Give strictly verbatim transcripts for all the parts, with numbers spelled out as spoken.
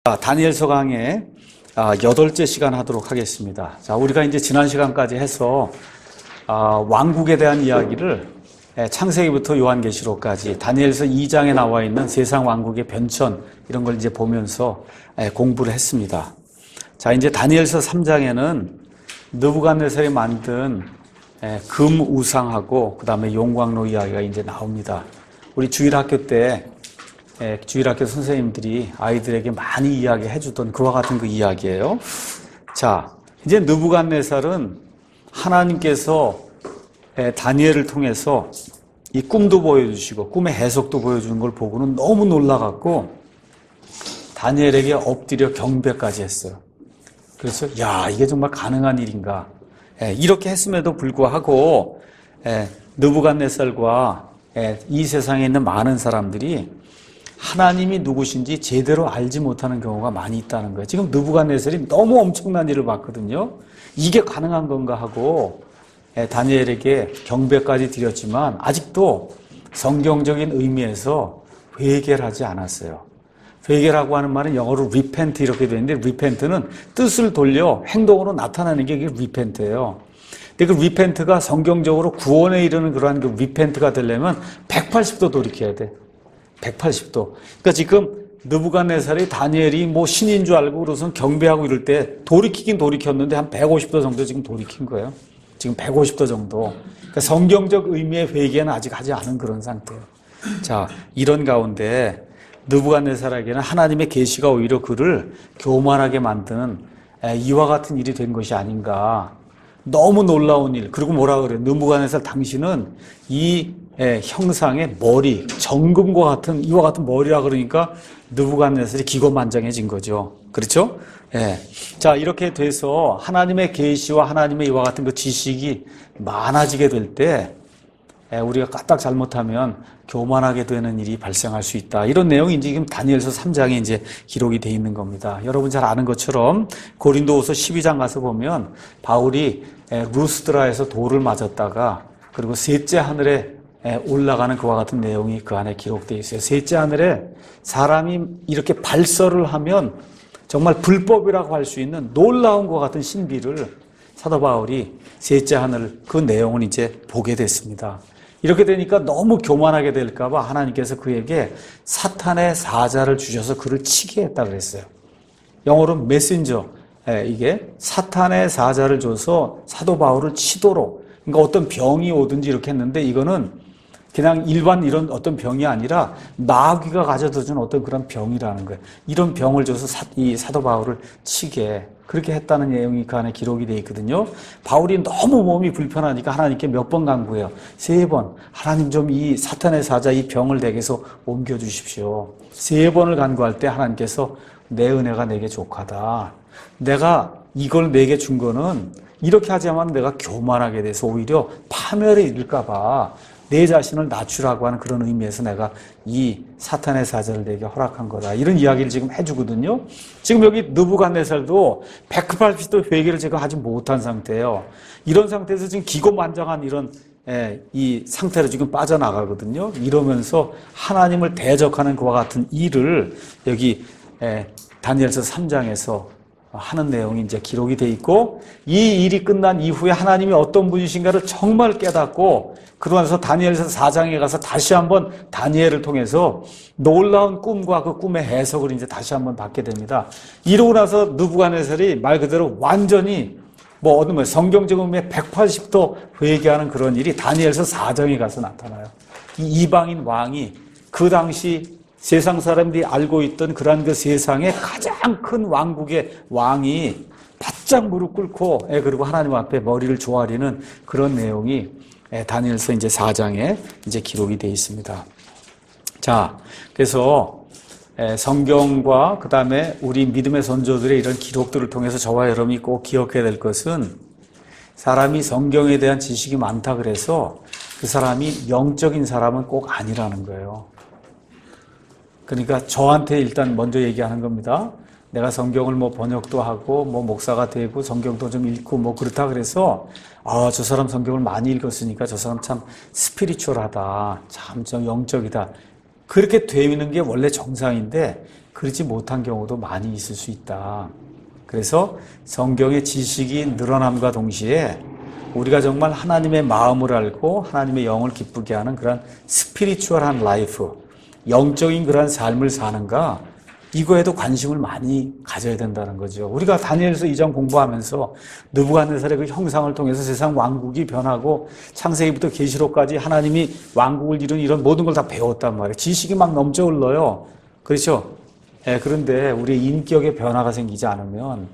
자, 다니엘서 강의 아, 여덟째 시간 하도록 하겠습니다. 자, 우리가 이제 지난 시간까지 해서 아, 왕국에 대한 이야기를 예, 창세기부터 요한계시록까지 다니엘서 이 장에 나와 있는 세상 왕국의 변천 이런 걸 이제 보면서 예, 공부를 했습니다. 자, 이제 다니엘서 삼 장에는 느부갓네살이 만든 예, 금 우상하고 그 다음에 용광로 이야기가 이제 나옵니다. 우리 주일학교 때 예, 주일학교 선생님들이 아이들에게 많이 이야기해 주던 그와 같은 그 이야기예요. 자, 이제 느부갓네살은 하나님께서 예, 다니엘을 통해서 이 꿈도 보여주시고 꿈의 해석도 보여주는 걸 보고는 너무 놀라갖고 다니엘에게 엎드려 경배까지 했어요. 그래서 야, 이게 정말 가능한 일인가? 예, 이렇게 했음에도 불구하고 예, 느부갓네살과 예, 이 세상에 있는 많은 사람들이 하나님이 누구신지 제대로 알지 못하는 경우가 많이 있다는 거예요. 지금 느부갓네살이 너무 엄청난 일을 봤거든요. 이게 가능한 건가 하고 다니엘에게 경배까지 드렸지만 아직도 성경적인 의미에서 회개를 하지 않았어요. 회개라고 하는 말은 영어로 repent 이렇게 되는데 repent는 뜻을 돌려 행동으로 나타나는 게 repent예요. 근데 그 repent가 성경적으로 구원에 이르는 그러한 그 repent가 되려면 백팔십 도 돌이켜야 돼. 백팔십 도. 그러니까 지금 느부갓네살이 다니엘이 뭐 신인 줄 알고 그래서 경배하고 이럴 때 돌이키긴 돌이켰는데 한 백오십 도 정도 지금 돌이킨 거예요. 지금 백오십 도 정도. 그러니까 성경적 의미의 회개는 아직 하지 않은 그런 상태예요. 자, 이런 가운데 느부갓네살에게는 하나님의 계시가 오히려 그를 교만하게 만드는 이와 같은 일이 된 것이 아닌가. 너무 놀라운 일. 그리고 뭐라 그래요? 느부갓네살 당신은 이 예, 형상의 머리, 정금과 같은 이와 같은 머리라 그러니까 느부갓네살이 기고만장해진 거죠. 그렇죠? 예. 자, 이렇게 돼서 하나님의 계시와 하나님의 이와 같은 그 지식이 많아지게 될 때 예, 우리가 까딱 잘못하면 교만하게 되는 일이 발생할 수 있다. 이런 내용이 이제 지금 다니엘서 삼 장에 이제 기록이 돼 있는 겁니다. 여러분 잘 아는 것처럼 고린도후서 십이 장 가서 보면 바울이 예, 루스드라에서 돌을 맞았다가 그리고 셋째 하늘에 올라가는 그와 같은 내용이 그 안에 기록되어 있어요. 셋째 하늘에 사람이 이렇게 발설을 하면 정말 불법이라고 할 수 있는 놀라운 것 같은 신비를 사도 바울이 셋째 하늘 그 내용을 이제 보게 됐습니다. 이렇게 되니까 너무 교만하게 될까 봐 하나님께서 그에게 사탄의 사자를 주셔서 그를 치게 했다 그랬어요. 영어로 메신저. 이게 사탄의 사자를 줘서 사도 바울을 치도록, 그러니까 어떤 병이 오든지 이렇게 했는데 이거는 그냥 일반 이런 어떤 병이 아니라 마귀가 가져다 준 어떤 그런 병이라는 거예요. 이런 병을 줘서 사, 이 사도 바울을 치게 그렇게 했다는 내용이 그 안에 기록이 되어 있거든요. 바울이 너무 몸이 불편하니까 하나님께 몇 번 간구해요. 세 번. 하나님 좀 이 사탄의 사자 이 병을 내게서 옮겨주십시오. 세 번을 간구할 때 하나님께서 내 은혜가 내게 족하다. 내가 이걸 내게 준 거는 이렇게 하자면 내가 교만하게 돼서 오히려 파멸에 이를까 봐 내 자신을 낮추라고 하는 그런 의미에서 내가 이 사탄의 사자를 내게 허락한 거다. 이런 이야기를 지금 해주거든요. 지금 여기 느부갓네살도 백팔십 도 회개를 제가 하지 못한 상태예요. 이런 상태에서 지금 기고만장한 이런 에, 이 상태로 지금 빠져나가거든요. 이러면서 하나님을 대적하는 그와 같은 일을 여기 에, 다니엘서 삼 장에서 하는 내용이 이제 기록이 돼 있고 이 일이 끝난 이후에 하나님이 어떤 분이신가를 정말 깨닫고 그러면서 다니엘서 사 장에 가서 다시 한번 다니엘을 통해서 놀라운 꿈과 그 꿈의 해석을 이제 다시 한번 받게 됩니다. 이러고 나서 느부갓네살이 말 그대로 완전히 뭐 어느 뭐 성경적 의미의 백팔십 도 회개하는 그런 일이 다니엘서 사 장에 가서 나타나요. 이 이방인 왕이 그 당시 세상 사람들이 알고 있던 그러한 그 세상의 가장 큰 왕국의 왕이 바짝 무릎 꿇고 그리고 하나님 앞에 머리를 조아리는 그런 내용이 다니엘서 이제 사 장에 이제 기록이 되어 있습니다. 자, 그래서 성경과 그 다음에 우리 믿음의 선조들의 이런 기록들을 통해서 저와 여러분이 꼭 기억해야 될 것은 사람이 성경에 대한 지식이 많다 그래서 그 사람이 영적인 사람은 꼭 아니라는 거예요. 그러니까 저한테 일단 먼저 얘기하는 겁니다. 내가 성경을 뭐 번역도 하고 뭐 목사가 되고 성경도 좀 읽고 뭐 그렇다 그래서 아, 저 사람 성경을 많이 읽었으니까 저 사람 참 스피리추얼하다. 참 좀 영적이다. 그렇게 되는 게 원래 정상인데 그렇지 못한 경우도 많이 있을 수 있다. 그래서 성경의 지식이 늘어남과 동시에 우리가 정말 하나님의 마음을 알고 하나님의 영을 기쁘게 하는 그런 스피리추얼한 라이프, 영적인 그런 삶을 사는가, 이거에도 관심을 많이 가져야 된다는 거죠. 우리가 다니엘서 이 장 공부하면서 느부갓네살의 그 형상을 통해서 세상 왕국이 변하고 창세기부터 계시록까지 하나님이 왕국을 이룬 이런 모든 걸 다 배웠단 말이에요. 지식이 막 넘쳐 흘러요. 그렇죠? 예, 그런데 우리의 인격의 변화가 생기지 않으면,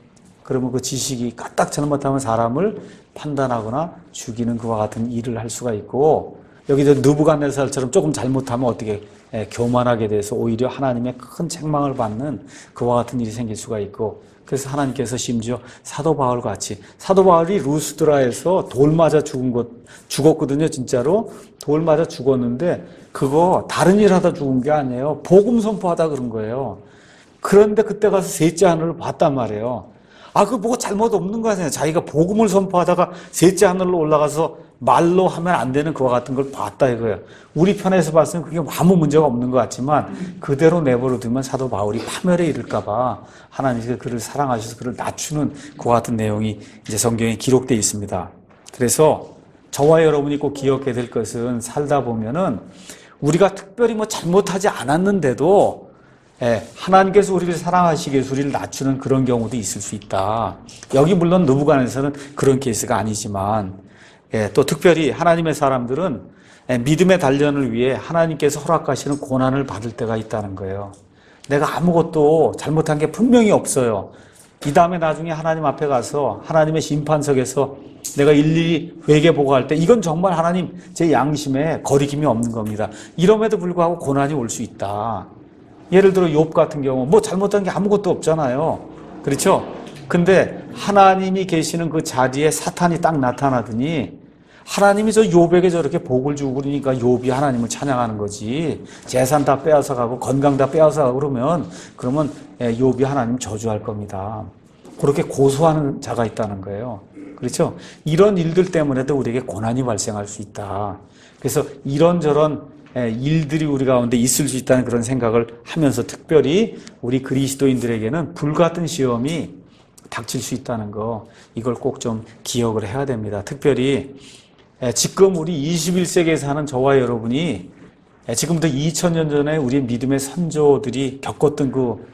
그러면 그 지식이 까딱 잘못하면 사람을 판단하거나 죽이는 그와 같은 일을 할 수가 있고, 여기서 느부갓네살처럼 조금 잘못하면 어떻게 예, 교만하게 돼서 오히려 하나님의 큰 책망을 받는 그와 같은 일이 생길 수가 있고, 그래서 하나님께서 심지어 사도 바울 같이, 사도 바울이 루스드라에서 돌 맞아 죽은 것, 죽었거든요. 진짜로 돌 맞아 죽었는데 그거 다른 일 하다 죽은 게 아니에요. 복음 선포하다 그런 거예요. 그런데 그때 가서 셋째 하늘을 봤단 말이에요. 아, 그거 뭐가 잘못 없는 거 아니에요. 자기가 복음을 선포하다가 셋째 하늘로 올라가서 말로 하면 안 되는 그와 같은 걸 봤다 이거예요. 우리 편에서 봤으면 그게 아무 문제가 없는 것 같지만 그대로 내버려 두면 사도 바울이 파멸에 이를까 봐 하나님께서 그를 사랑하셔서 그를 낮추는 그와 같은 내용이 이제 성경에 기록되어 있습니다. 그래서 저와 여러분이 꼭 기억해야 될 것은, 살다 보면은 우리가 특별히 뭐 잘못하지 않았는데도 예, 하나님께서 우리를 사랑하시기 위해서 우리를 낮추는 그런 경우도 있을 수 있다. 여기 물론 느부갓네살은 그런 케이스가 아니지만, 예, 또 특별히 하나님의 사람들은 예, 믿음의 단련을 위해 하나님께서 허락하시는 고난을 받을 때가 있다는 거예요. 내가 아무것도 잘못한 게 분명히 없어요. 이 다음에 나중에 하나님 앞에 가서 하나님의 심판석에서 내가 일일이 회개 보고할 때 이건 정말 하나님 제 양심에 거리낌이 없는 겁니다. 이럼에도 불구하고 고난이 올 수 있다. 예를 들어 욥 같은 경우 뭐 잘못한 게 아무것도 없잖아요. 그렇죠? 근데 하나님이 계시는 그 자리에 사탄이 딱 나타나더니 하나님이 저 욥에게 저렇게 복을 주고 그러니까 욥이 하나님을 찬양하는 거지. 재산 다 빼앗아 가고 건강 다 빼앗아 가고 그러면 그러면 욥이 하나님 저주할 겁니다. 그렇게 고소하는 자가 있다는 거예요. 그렇죠? 이런 일들 때문에도 우리에게 고난이 발생할 수 있다. 그래서 이런저런 일들이 우리 가운데 있을 수 있다는 그런 생각을 하면서, 특별히 우리 그리스도인들에게는 불같은 시험이 닥칠 수 있다는 거, 이걸 꼭 좀 기억을 해야 됩니다. 특별히 지금 우리 이십일 세기에 사는 저와 여러분이 지금부터 이천 년 전에 우리 믿음의 선조들이 겪었던 그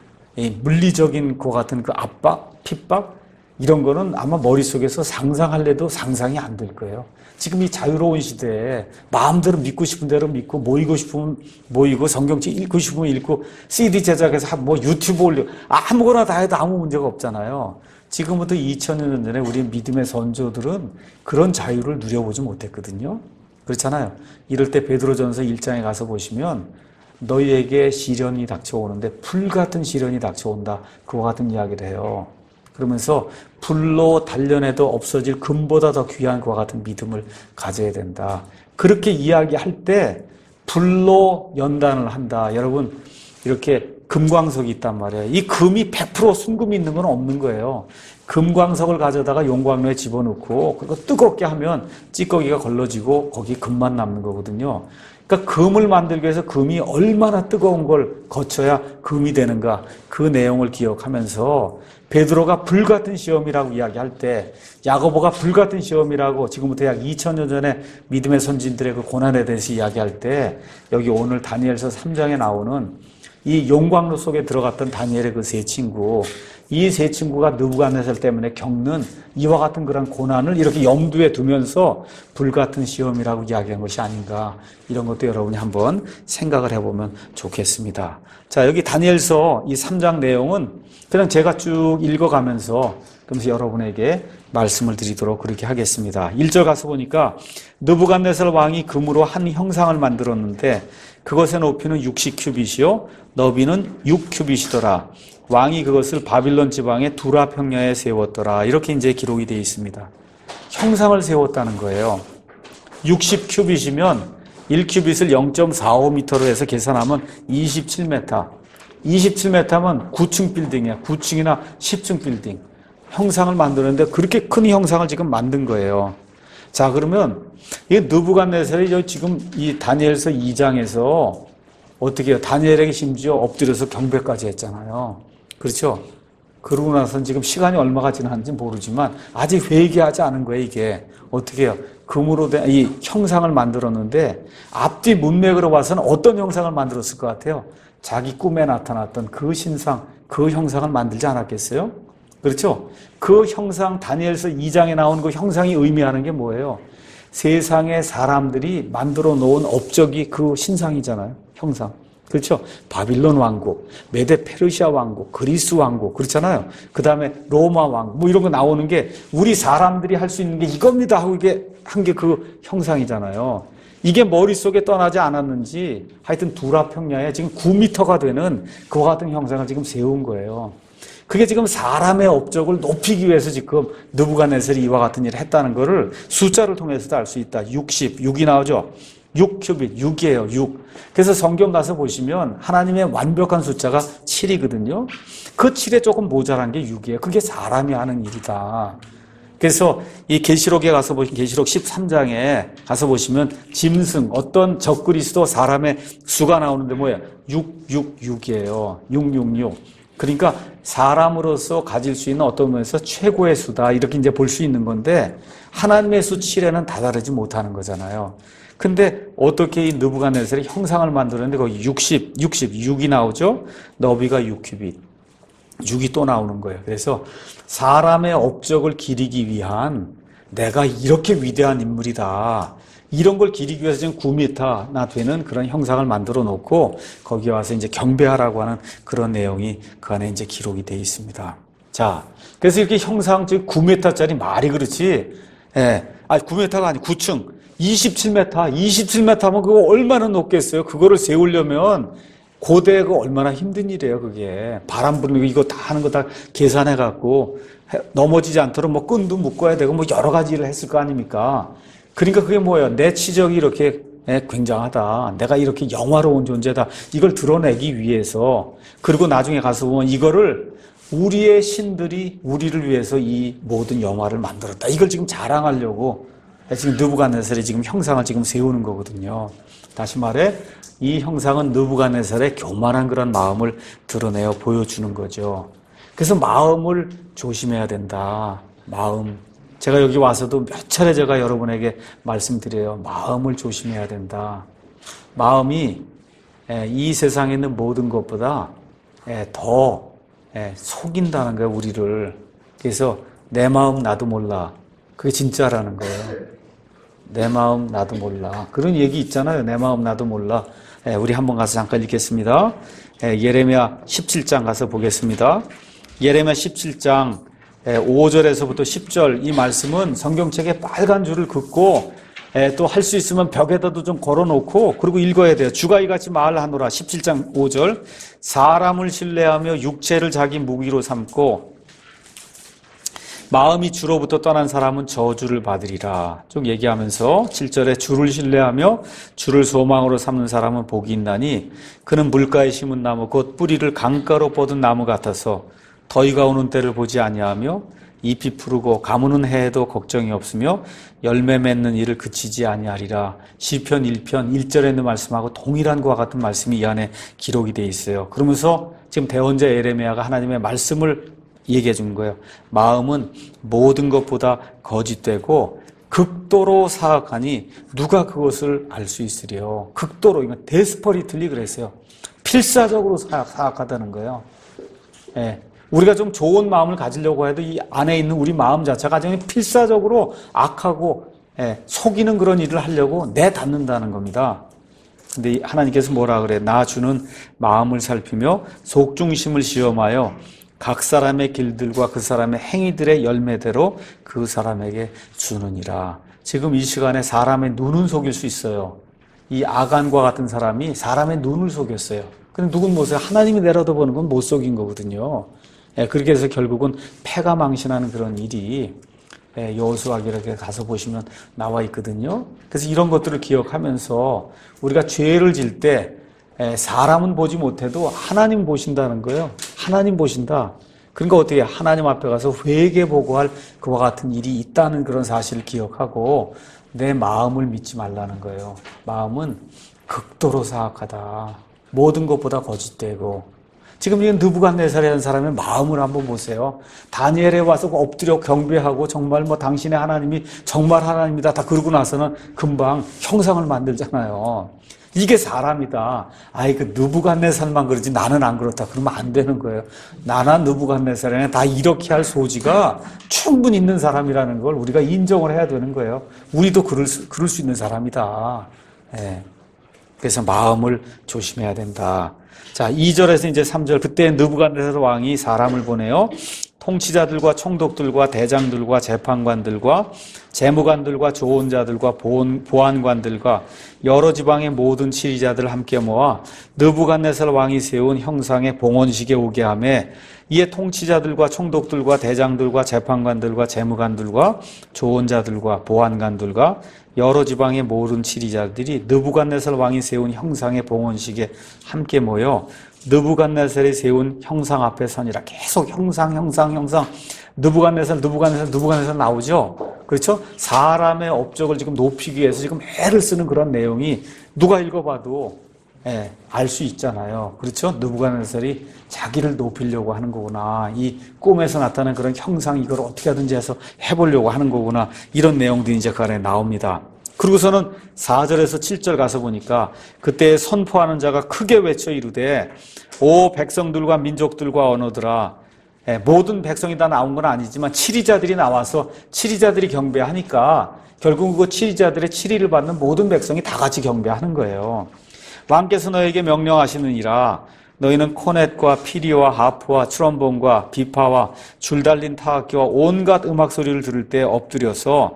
물리적인 것 같은 그 압박, 핍박, 이런 거는 아마 머릿속에서 상상할래도 상상이 안 될 거예요. 지금 이 자유로운 시대에 마음대로 믿고 싶은 대로 믿고, 모이고 싶으면 모이고, 성경책 읽고 싶으면 읽고, 씨디 제작해서 뭐 유튜브 올려, 아무거나 다 해도 아무 문제가 없잖아요. 지금부터 이천 년 전에 우리 믿음의 선조들은 그런 자유를 누려보지 못했거든요. 그렇잖아요. 이럴 때 베드로전서 일 장에 가서 보시면 너희에게 시련이 닥쳐오는데 불같은 시련이 닥쳐온다, 그와 같은 이야기를 해요. 그러면서 불로 단련해도 없어질 금보다 더 귀한 그와 같은 믿음을 가져야 된다. 그렇게 이야기할 때 불로 연단을 한다. 여러분, 이렇게 금광석이 있단 말이에요. 이 금이 백 퍼센트 순금이 있는 건 없는 거예요. 금광석을 가져다가 용광로에 집어넣고 그리고 뜨겁게 하면 찌꺼기가 걸러지고 거기 금만 남는 거거든요. 그러니까 금을 만들기 위해서 금이 얼마나 뜨거운 걸 거쳐야 금이 되는가, 그 내용을 기억하면서 베드로가 불같은 시험이라고 이야기할 때, 야고보가 불같은 시험이라고 지금부터 약 이천 년 전에 믿음의 선진들의 그 고난에 대해서 이야기할 때, 여기 오늘 다니엘서 삼 장에 나오는 이 용광로 속에 들어갔던 다니엘의 그 세 친구, 이 세 친구가 느부갓네살 때문에 겪는 이와 같은 그런 고난을 이렇게 염두에 두면서 불같은 시험이라고 이야기한 것이 아닌가, 이런 것도 여러분이 한번 생각을 해보면 좋겠습니다. 자, 여기 다니엘서 이 삼 장 내용은 그냥 제가 쭉 읽어가면서 그러면서 여러분에게 말씀을 드리도록 그렇게 하겠습니다. 일 절 가서 보니까 느부갓네살 왕이 금으로 한 형상을 만들었는데 그것의 높이는 육십 큐빗이요 너비는 육 큐빗이더라. 왕이 그것을 바빌론 지방의 두라 평야에 세웠더라. 이렇게 이제 기록이 되어 있습니다. 형상을 세웠다는 거예요. 육십 큐빗이면 일 큐빗을 영 점 사오 미터로 해서 계산하면 이십칠 미터. 이십칠 미터면 구 층 빌딩이야. 구 층이나 십 층 빌딩. 형상을 만드는데 그렇게 큰 형상을 지금 만든 거예요. 자, 그러면 이 느부갓네살이 지금 이 다니엘서 이 장에서 어떻게 해요? 다니엘에게 심지어 엎드려서 경배까지 했잖아요. 그렇죠? 그러고 나서는 지금 시간이 얼마가 지났는지 모르지만 아직 회개하지 않은 거예요, 이게. 어떻게 해요? 금으로 된 이 형상을 만들었는데 앞뒤 문맥으로 봐서는 어떤 형상을 만들었을 것 같아요? 자기 꿈에 나타났던 그 신상, 그 형상을 만들지 않았겠어요? 그렇죠? 그 형상, 다니엘서 이 장에 나온 그 형상이 의미하는 게 뭐예요? 세상의 사람들이 만들어 놓은 업적이 그 신상이잖아요. 형상. 그렇죠? 바빌론 왕국, 메데 페르시아 왕국, 그리스 왕국, 그렇잖아요. 그 다음에 로마 왕국, 뭐 이런 거 나오는 게 우리 사람들이 할 수 있는 게 이겁니다 하고 이게 한 게 그 형상이잖아요. 이게 머릿속에 떠나지 않았는지 하여튼 두라 평야에 지금 구 미터가 되는 그와 같은 형상을 지금 세운 거예요. 그게 지금 사람의 업적을 높이기 위해서 지금 느부갓네살이 이와 같은 일을 했다는 거를 숫자를 통해서도 알 수 있다. 육십, 육이 나오죠. 육 큐빗, 육이에요, 육. 그래서 성경 가서 보시면 하나님의 완벽한 숫자가 칠이거든요. 그 칠에 조금 모자란 게 육이에요. 그게 사람이 하는 일이다. 그래서 이 계시록에 가서 보시면 계시록 십삼 장에 가서 보시면 짐승, 어떤 적그리스도 사람의 수가 나오는데 뭐예요? 육, 육, 육이에요. 육, 육, 육. 그러니까 사람으로서 가질 수 있는 어떤 면에서 최고의 수다. 이렇게 이제 볼 수 있는 건데 하나님의 수 칠에는 다다르지 못하는 거잖아요. 근데 어떻게 이 느부갓네살이 형상을 만들었는데 거기 육십, 육십, 육이 나오죠? 너비가 육 큐빗. 육이 또 나오는 거예요. 그래서 사람의 업적을 기리기 위한 내가 이렇게 위대한 인물이다. 이런 걸 기리기 위해서 지금 구 미터나 되는 그런 형상을 만들어 놓고 거기에 와서 이제 경배하라고 하는 그런 내용이 그 안에 이제 기록이 되어 있습니다. 자, 그래서 이렇게 형상, 즉 구 미터짜리 말이 그렇지. 예. 아니, 구 미터가 아니, 구 층. 이십칠 미터, 이십칠 미터면 그거 얼마나 높겠어요? 그거를 세우려면 고대 그 얼마나 힘든 일이에요, 그게. 바람 불고 이거 다 하는 거 다 계산해갖고 넘어지지 않도록 뭐 끈도 묶어야 되고 뭐 여러 가지 일을 했을 거 아닙니까? 그러니까 그게 뭐예요? 내 치적이 이렇게 굉장하다. 내가 이렇게 영화로운 존재다. 이걸 드러내기 위해서. 그리고 나중에 가서 보면 이거를 우리의 신들이 우리를 위해서 이 모든 영화를 만들었다. 이걸 지금 자랑하려고 지금 느부갓네살이 지금 형상을 지금 세우는 거거든요. 다시 말해 이 형상은 느부갓네살의 교만한 그런 마음을 드러내어 보여주는 거죠. 그래서 마음을 조심해야 된다. 마음. 제가 여기 와서도 몇 차례 제가 여러분에게 말씀드려요. 마음을 조심해야 된다. 마음이 이 세상에 있는 모든 것보다 더 속인다는 거예요, 우리를. 그래서 내 마음 나도 몰라. 그게 진짜라는 거예요. 내 마음 나도 몰라. 그런 얘기 있잖아요. 내 마음 나도 몰라. 우리 한번 가서 잠깐 읽겠습니다. 예레미야 십칠 장 가서 보겠습니다. 예레미야 십칠 장 오 절에서부터 십 절 이 말씀은 성경책에 빨간 줄을 긋고 또 할 수 있으면 벽에다도 좀 걸어놓고 그리고 읽어야 돼요. 주가 이같이 말하노라. 십칠 장 오 절 사람을 신뢰하며 육체를 자기 무기로 삼고 마음이 주로부터 떠난 사람은 저주를 받으리라. 쭉 얘기하면서 칠 절에 주를 신뢰하며 주를 소망으로 삼는 사람은 복이 있나니 그는 물가에 심은 나무 곧 뿌리를 강가로 뻗은 나무 같아서 더위가 오는 때를 보지 아니하며 잎이 푸르고 가무는 해에도 걱정이 없으며 열매 맺는 일을 그치지 아니하리라. 시편 일 편 일 절에 있는 말씀하고 동일한 것과 같은 말씀이 이 안에 기록이 되어 있어요. 그러면서 지금 대언자 예레미야가 하나님의 말씀을 얘기해 준 거예요. 마음은 모든 것보다 거짓되고 극도로 사악하니 누가 그것을 알 수 있으리요. 극도로, 이건 데스퍼리틀리 그랬어요. 필사적으로 사악, 사악하다는 거예요. 예. 우리가 좀 좋은 마음을 가지려고 해도 이 안에 있는 우리 마음 자체가 필사적으로 악하고 예, 속이는 그런 일을 하려고 내닫는다는 겁니다. 근데 하나님께서 뭐라 그래? 나 주는 마음을 살피며 속중심을 시험하여 각 사람의 길들과 그 사람의 행위들의 열매대로 그 사람에게 주느니라. 지금 이 시간에 사람의 눈은 속일 수 있어요. 이 아간과 같은 사람이 사람의 눈을 속였어요. 근데 누군 못해요. 하나님이 내려다보는 건 못 속인 거거든요. 예, 그렇게 해서 결국은 패가 망신하는 그런 일이 예, 여호수아기록에 가서 보시면 나와 있거든요. 그래서 이런 것들을 기억하면서 우리가 죄를 질 때 사람은 보지 못해도 하나님 보신다는 거예요. 하나님 보신다. 그러니까 어떻게 하나님 앞에 가서 회개 보고할 그와 같은 일이 있다는 그런 사실을 기억하고 내 마음을 믿지 말라는 거예요. 마음은 극도로 사악하다. 모든 것보다 거짓되고. 지금 이 느부갓네살이라는 사람의 마음을 한번 보세요. 다니엘에 와서 엎드려 경배하고 정말 뭐 당신의 하나님이 정말 하나님이다 다 그러고 나서는 금방 형상을 만들잖아요. 이게 사람이다. 아이 그 느부갓네살만 그러지 나는 안 그렇다. 그러면 안 되는 거예요. 나나 느부갓네살에는 다 이렇게 할 소지가 충분히 있는 사람이라는 걸 우리가 인정을 해야 되는 거예요. 우리도 그럴 수, 그럴 수 있는 사람이다. 예. 그래서 마음을 조심해야 된다. 자, 이 절에서 이제 삼 절, 그때 느부갓네살 왕이 사람을 보내요. 통치자들과 총독들과 대장들과 재판관들과 재무관들과 조언자들과 보안관들과 여러 지방의 모든 치리자들을 함께 모아 느부갓네살 왕이 세운 형상의 봉헌식에 오게 하며 이에 통치자들과 총독들과 대장들과 재판관들과 재무관들과 조언자들과 보안관들과 여러 지방의 모든 치리자들이 느부갓네살 왕이 세운 형상의 봉헌식에 함께 모여 느부갓네살이 세운 형상 앞에 서니라. 계속 형상, 형상, 형상. 느부갓네살, 느부갓네살, 느부갓네살 나오죠? 그렇죠? 사람의 업적을 지금 높이기 위해서 지금 애를 쓰는 그런 내용이 누가 읽어봐도 예, 알 수 있잖아요. 그렇죠? 느부갓네살이 자기를 높이려고 하는 거구나. 이 꿈에서 나타나는 그런 형상 이걸 어떻게 하든지 해서 해보려고 하는 거구나. 이런 내용들이 이제 그 안에 나옵니다. 그리고서는 사 절에서 칠 절 가서 보니까 그때 선포하는 자가 크게 외쳐 이르되 오 백성들과 민족들과 언어들아. 예, 모든 백성이 다 나온 건 아니지만 치리자들이 나와서 치리자들이 경배하니까 결국 그 치리자들의 치리를 받는 모든 백성이 다 같이 경배하는 거예요. 왕께서 너에게 명령하시느니라. 너희는 코넷과 피리와 하프와 트럼본과 비파와 줄달린 타악기와 온갖 음악 소리를 들을 때 엎드려서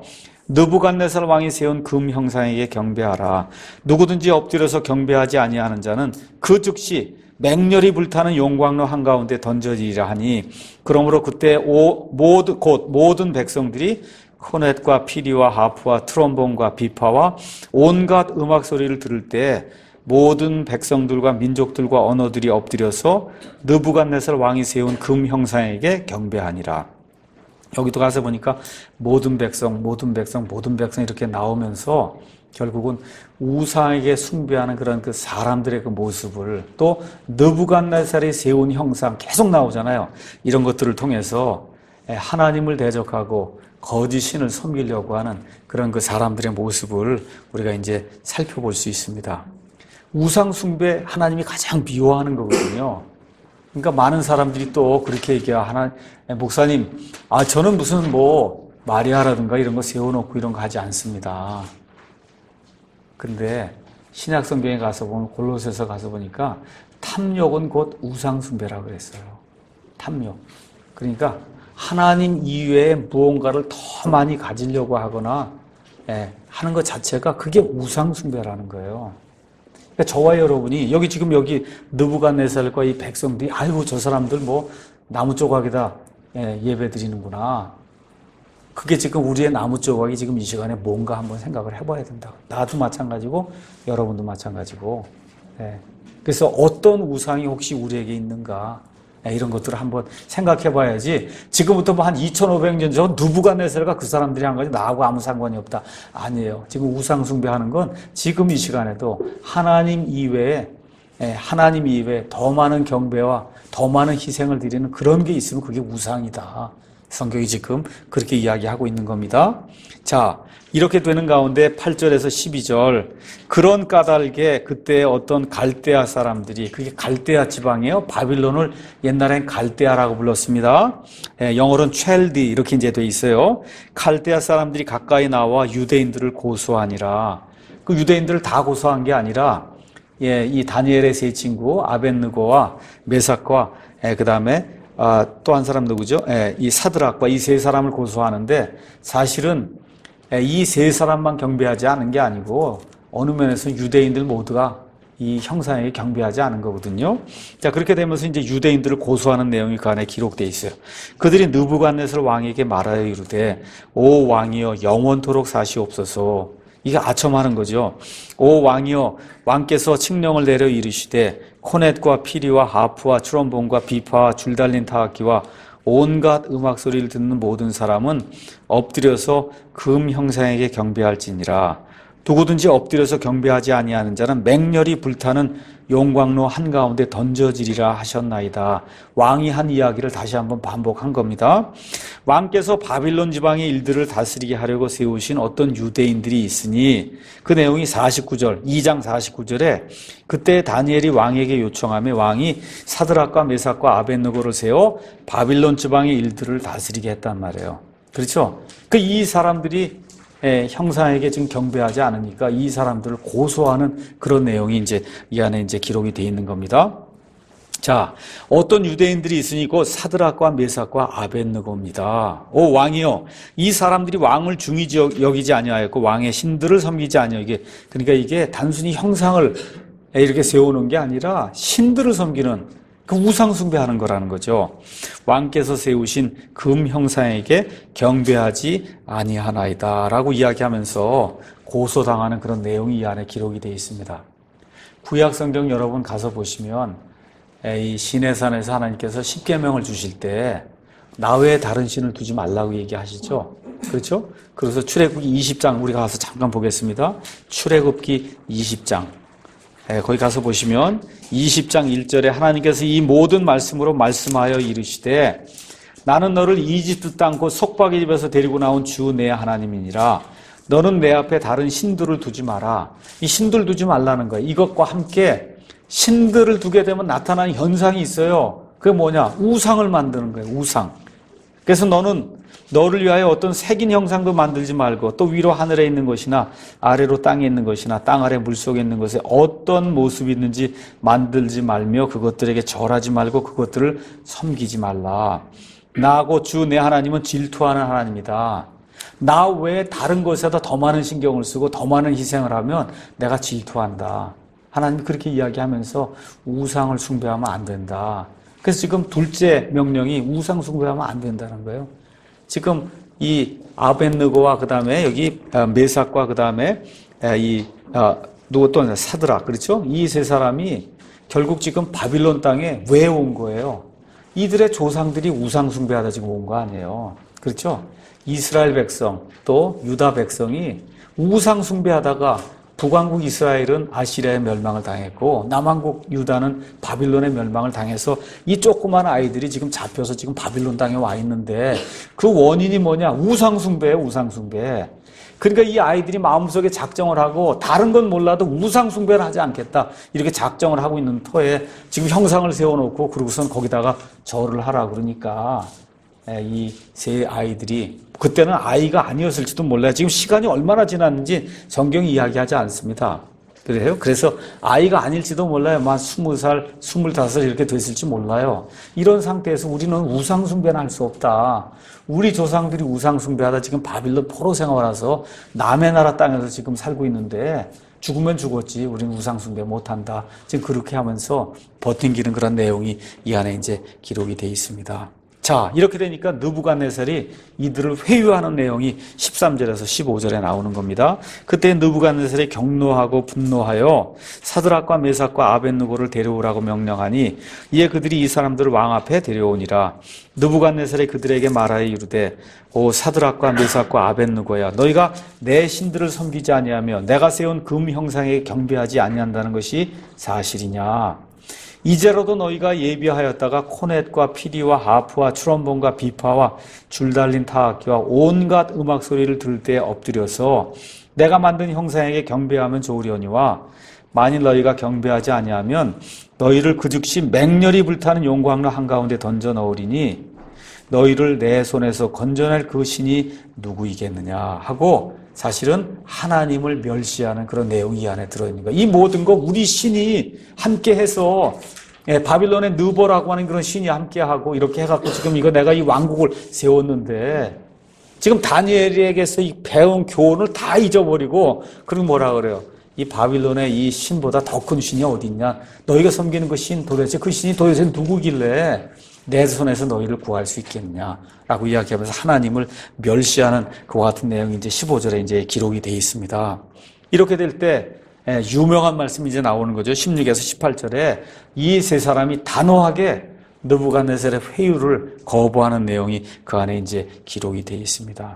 느부갓네살 왕이 세운 금 형상에게 경배하라. 누구든지 엎드려서 경배하지 아니하는 자는 그 즉시 맹렬히 불타는 용광로 한가운데 던져지리라 하니 그러므로 그때 오, 모두, 곧 모든 백성들이 코넷과 피리와 하프와 트럼본과 비파와 온갖 음악 소리를 들을 때 모든 백성들과 민족들과 언어들이 엎드려서 느부갓네살 왕이 세운 금 형상에게 경배하니라. 여기도 가서 보니까 모든 백성, 모든 백성, 모든 백성 이렇게 나오면서 결국은 우상에게 숭배하는 그런 그 사람들의 그 모습을 또 느부갓네살이 세운 형상 계속 나오잖아요. 이런 것들을 통해서 하나님을 대적하고 거짓 신을 섬기려고 하는 그런 그 사람들의 모습을 우리가 이제 살펴볼 수 있습니다. 우상 숭배 하나님이 가장 미워하는 거거든요. 그러니까 많은 사람들이 또 그렇게 얘기해요. 하나, 목사님, 아, 저는 무슨 뭐, 마리아라든가 이런 거 세워놓고 이런 거 하지 않습니다. 근데, 신약성경에 가서 보면, 골로새서 가서 보니까, 탐욕은 곧 우상숭배라고 그랬어요. 탐욕. 그러니까, 하나님 이외에 무언가를 더 많이 가지려고 하거나, 예, 하는 것 자체가 그게 우상숭배라는 거예요. 그러니까 저와 여러분이 여기 지금 여기 느부갓네살과 이 백성들이 아이고 저 사람들 뭐 나무 조각에다 예, 예배 드리는구나. 그게 지금 우리의 나무 조각이 지금 이 시간에 뭔가 한번 생각을 해봐야 된다. 나도 마찬가지고 여러분도 마찬가지고. 예. 그래서 어떤 우상이 혹시 우리에게 있는가 예, 이런 것들을 한번 생각해봐야지. 지금부터 뭐 한 이천오백 년 전 느부갓네살과 그 사람들이 한 거지 나하고 아무 상관이 없다. 아니에요. 지금 우상 숭배하는 건 지금 이 시간에도 하나님 이외에 예, 하나님 이외에 더 많은 경배와 더 많은 희생을 드리는 그런 게 있으면 그게 우상이다. 성경이 지금 그렇게 이야기하고 있는 겁니다. 자, 이렇게 되는 가운데 팔 절에서 십이 절 그런 까닭에 그때 어떤 갈대아 사람들이 그게 갈대아 지방이에요. 바빌론을 옛날엔 갈대아라고 불렀습니다. 예, 영어로는 첼디 이렇게 이제 돼 있어요. 갈대아 사람들이 가까이 나와 유대인들을 고소하니라. 그 유대인들을 다 고소한 게 아니라 예, 이 다니엘의 세 친구 아벳느고와 메삭과 예, 그다음에 아, 또 한 사람 누구죠? 예, 이 사드락과 이 세 사람을 고소하는데 사실은 이 세 사람만 경배하지 않은 게 아니고 어느 면에서 유대인들 모두가 이 형상에게 경배하지 않은 거거든요. 자, 그렇게 되면서 이제 유대인들을 고소하는 내용이 그 안에 기록되어 있어요. 그들이 느부갓네살 왕에게 말하여 이르되 오 왕이여 영원토록 사시옵소서. 이게 아첨하는 거죠. 오 왕이여 왕께서 칙령을 내려 이르시되 코넷과 피리와 하프와 트럼본과 비파와 줄달린 타악기와 온갖 음악 소리를 듣는 모든 사람은 엎드려서 금 형상에게 경배할지니라. 누구든지 엎드려서 경배하지 아니하는 자는 맹렬히 불타는 용광로 한가운데 던져지리라 하셨나이다. 왕이 한 이야기를 다시 한번 반복한 겁니다. 왕께서 바빌론 지방의 일들을 다스리게 하려고 세우신 어떤 유대인들이 있으니 그 내용이 사십구 절, 이 장 사십구 절에 그때 다니엘이 왕에게 요청하며 왕이 사드락과 메삭과 아벳느고를 세워 바빌론 지방의 일들을 다스리게 했단 말이에요. 그렇죠? 그 이 사람들이 예, 형상에게 지금 경배하지 않으니까 이 사람들을 고소하는 그런 내용이 이제 이 안에 이제 기록이 되어 있는 겁니다. 자, 어떤 유대인들이 있으니 그 사드락과 메삭과 아벳느고입니다. 오 왕이요, 이 사람들이 왕을 중히 여기지 아니하였고 왕의 신들을 섬기지 아니하게, 그러니까 이게 단순히 형상을 이렇게 세우는 게 아니라 신들을 섬기는 그 우상 숭배하는 거라는 거죠. 왕께서 세우신 금 형상에게 경배하지 아니하나이다라고 이야기하면서 고소당하는 그런 내용이 이 안에 기록이 되어 있습니다. 구약 성경 여러분 가서 보시면 이 시내산에서 하나님께서 십계명을 주실 때 나 외에 다른 신을 두지 말라고 얘기하시죠. 그렇죠? 그래서 출애굽기 이십 장 우리가 가서 잠깐 보겠습니다. 출애굽기 이십 장. 네, 거기 가서 보시면 이십 장 일 절에 하나님께서 이 모든 말씀으로 말씀하여 이르시되 나는 너를 이집트 땅 곧 속박의 집에서 데리고 나온 주 내 하나님이니라. 너는 내 앞에 다른 신들을 두지 마라. 이 신들 두지 말라는 거예요. 이것과 함께 신들을 두게 되면 나타나는 현상이 있어요. 그게 뭐냐? 우상을 만드는 거예요. 우상. 그래서 너는 너를 위하여 어떤 색인 형상도 만들지 말고 또 위로 하늘에 있는 것이나 아래로 땅에 있는 것이나 땅 아래 물속에 있는 것에 어떤 모습이 있는지 만들지 말며 그것들에게 절하지 말고 그것들을 섬기지 말라. 나하고 주 내 하나님은 질투하는 하나님이다. 나 외에 다른 것에다 더 많은 신경을 쓰고 더 많은 희생을 하면 내가 질투한다. 하나님 그렇게 이야기하면서 우상을 숭배하면 안 된다. 그래서 지금 둘째 명령이 우상 숭배하면 안 된다는 거예요. 지금 이 아벳느고와 그 다음에 여기 메삭과 그 다음에 이 누구 또 사드락, 그렇죠? 이 세 사람이 결국 지금 바빌론 땅에 왜 온 거예요? 이들의 조상들이 우상 숭배하다 지금 온 거 아니에요. 그렇죠? 이스라엘 백성 또 유다 백성이 우상 숭배하다가 북왕국 이스라엘은 아시리아의 멸망을 당했고 남왕국 유다는 바빌론의 멸망을 당해서 이 조그만 아이들이 지금 잡혀서 지금 바빌론 땅에 와 있는데 그 원인이 뭐냐? 우상 숭배예요. 우상 숭배. 그러니까 이 아이들이 마음속에 작정을 하고 다른 건 몰라도 우상 숭배를 하지 않겠다 이렇게 작정을 하고 있는 터에 지금 형상을 세워놓고 그러고선 거기다가 절을 하라 그러니까 이 세 아이들이 그때는 아이가 아니었을지도 몰라요. 지금 시간이 얼마나 지났는지 성경이 이야기하지 않습니다. 그래요? 그래서 아이가 아닐지도 몰라요. 막 스무 살, 스물다섯 살 이렇게 됐을지 몰라요. 이런 상태에서 우리는 우상 숭배는 할 수 없다. 우리 조상들이 우상 숭배하다 지금 바빌론 포로 생활 와서 남의 나라 땅에서 지금 살고 있는데 죽으면 죽었지 우리는 우상 숭배 못한다. 지금 그렇게 하면서 버팅기는 그런 내용이 이 안에 이제 기록이 되어 있습니다. 자, 이렇게 되니까 느부갓네살이 이들을 회유하는 내용이 십삼 절에서 십오 절에 나오는 겁니다. 그때 느부갓네살이 경노하고 분노하여 사드락과 메삭과 아벳느고를 데려오라고 명령하니 이에 그들이 이 사람들을 왕 앞에 데려오니라. 느부갓네살이 그들에게 말하여 이르되 오 사드락과 메삭과 아벳느고야 너희가 내 신들을 섬기지 아니하며 내가 세운 금 형상에 경배하지 아니한다는 것이 사실이냐? 이제라도 너희가 예비하였다가 코넷과 피리와 하프와 트럼본과 비파와 줄달린 타악기와 온갖 음악 소리를 들을 때 엎드려서 내가 만든 형상에게 경배하면 좋으려니와 만일 너희가 경배하지 아니하면 너희를 그 즉시 맹렬히 불타는 용광로 한가운데 던져 넣으리니 너희를 내 손에서 건져낼 그 신이 누구이겠느냐 하고 사실은 하나님을 멸시하는 그런 내용이 이 안에 들어있는 거예요. 이 모든 거 우리 신이 함께해서 예, 바빌론의 느보라고 하는 그런 신이 함께하고 이렇게 해갖고 지금 이거 내가 이 왕국을 세웠는데 지금 다니엘에게서 이 배운 교훈을 다 잊어버리고 그리고 뭐라 그래요? 이 바빌론의 이 신보다 더 큰 신이 어디 있냐? 너희가 섬기는 그 신 도대체 그 신이 도대체 누구길래 내 손에서 너희를 구할 수 있겠느냐라고 이야기하면서 하나님을 멸시하는 그와 같은 내용이 이제 십오 절에 이제 기록이 되어 있습니다. 이렇게 될 때 유명한 말씀이 이제 나오는 거죠. 십육에서 십팔 절에 이 세 사람이 단호하게 느부갓네살의 회유를 거부하는 내용이 그 안에 이제 기록이 되어 있습니다.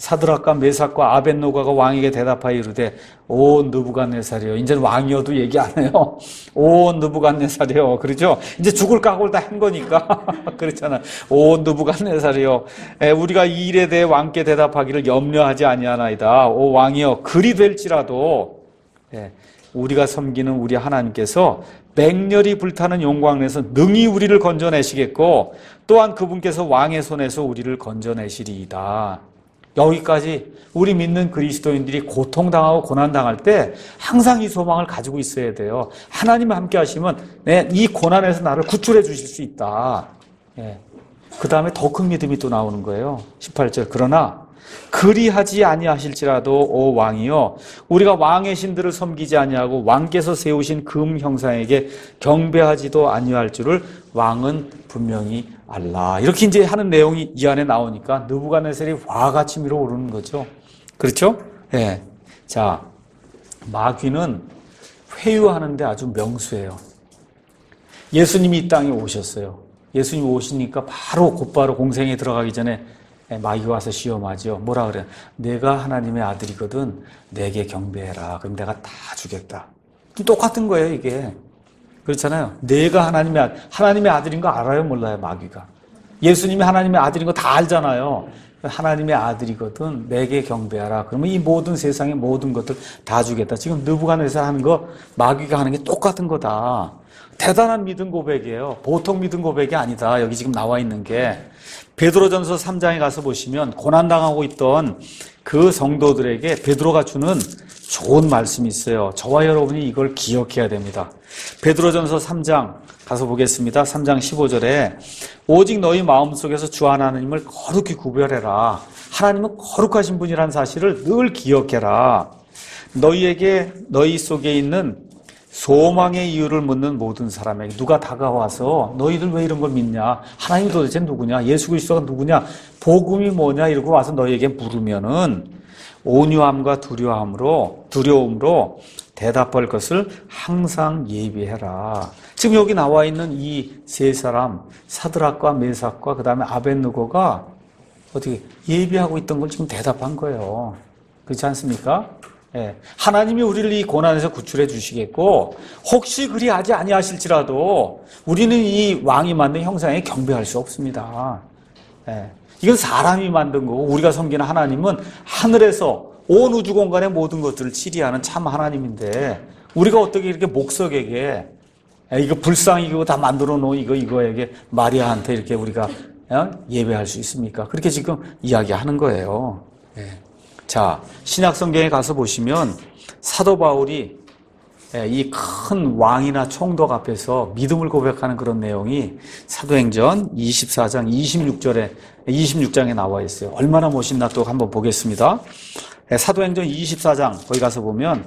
사드락과 메삭과 아벳노가가 왕에게 대답하여 이르되 오 느부갓네살이여. 이제는 왕이어도 얘기 안 해요. 오 느부갓네살이여. 그러죠? 이제 죽을 각오를 다 한 거니까. 그렇잖아. 오 느부갓네살이여. 우리가 이 일에 대해 왕께 대답하기를 염려하지 아니하나이다. 오 왕이여, 그리 될지라도 우리가 섬기는 우리 하나님께서 맹렬히 불타는 용광에서 능히 우리를 건져내시겠고 또한 그분께서 왕의 손에서 우리를 건져내시리이다. 여기까지 우리 믿는 그리스도인들이 고통당하고 고난당할 때 항상 이 소망을 가지고 있어야 돼요. 하나님이 함께 하시면 이 고난에서 나를 구출해 주실 수 있다. 예. 그 다음에 더 큰 믿음이 또 나오는 거예요. 십팔 절. 그러나 그리하지 아니하실지라도 오 왕이여, 우리가 왕의 신들을 섬기지 아니하고 왕께서 세우신 금 형상에게 경배하지도 아니할 줄을 왕은 분명히 알라. 이렇게 이제 하는 내용이 이 안에 나오니까 느부갓네살이 화같이 밀어오르는 거죠. 그렇죠? 예. 네. 자, 마귀는 회유하는데 아주 명수예요. 예수님이 이 땅에 오셨어요. 예수님 오시니까 바로 곧바로 공생에 들어가기 전에 마귀가 와서 시험하죠. 뭐라 그래요? 내가 하나님의 아들이거든 내게 경배해라. 그럼 내가 다 주겠다. 똑같은 거예요, 이게. 그렇잖아요. 내가 하나님의 아들, 하나님의 아들인 거 알아요, 몰라요, 마귀가? 예수님이 하나님의 아들인 거 다 알잖아요. 하나님의 아들이거든 내게 경배하라. 그러면 이 모든 세상의 모든 것들 다 주겠다. 지금 느부갓네살 하는 거 마귀가 하는 게 똑같은 거다. 대단한 믿음 고백이에요. 보통 믿음 고백이 아니다. 여기 지금 나와 있는 게. 베드로전서 삼 장에 가서 보시면 고난당하고 있던 그 성도들에게 베드로가 주는 좋은 말씀이 있어요. 저와 여러분이 이걸 기억해야 됩니다. 베드로전서 삼 장 가서 보겠습니다. 삼 장 십오 절에 오직 너희 마음속에서 주 하나님을 거룩히 구별해라. 하나님은 거룩하신 분이라는 사실을 늘 기억해라. 너희에게 너희 속에 있는 소망의 이유를 묻는 모든 사람에게 누가 다가와서 너희들 왜 이런 걸 믿냐? 하나님 도대체 누구냐? 예수 그리스도가 누구냐? 복음이 뭐냐? 이러고 와서 너희에게 물으면은 온유함과 두려움으로 두려움으로 대답할 것을 항상 예비해라. 지금 여기 나와 있는 이 세 사람 사드락과 메삭과 그 다음에 아벳느고가 어떻게 예비하고 있던 걸 지금 대답한 거예요. 그렇지 않습니까? 예. 하나님이 우리를 이 고난에서 구출해 주시겠고 혹시 그리하지 아니하실지라도 우리는 이 왕이 만든 형상에 경배할 수 없습니다. 예. 이건 사람이 만든 거고 우리가 섬기는 하나님은 하늘에서 온 우주 공간의 모든 것들을 치리하는 참 하나님인데 우리가 어떻게 이렇게 목석에게 이거 불쌍히 이거 다 만들어 놓은 이거 이거에게 마리아한테 이렇게 우리가 예배할 수 있습니까? 그렇게 지금 이야기하는 거예요. 예. 자, 신약 성경에 가서 보시면 사도 바울이 이 큰 왕이나 총독 앞에서 믿음을 고백하는 그런 내용이 사도행전 이십사 장 이십육 절에 이십육 장에 나와 있어요. 얼마나 멋있나 또 한번 보겠습니다. 사도행전 이십사 장 거기 가서 보면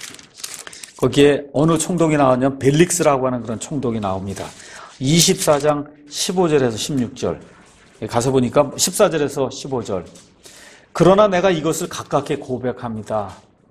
거기에 어느 총독이 나오냐면 벨릭스라고 하는 그런 총독이 나옵니다. 이십사 장 십오 절에서 십육 절 가서 보니까 십사 절에서 십오 절 그러나 내가 이것을 가깝게 고백합니다.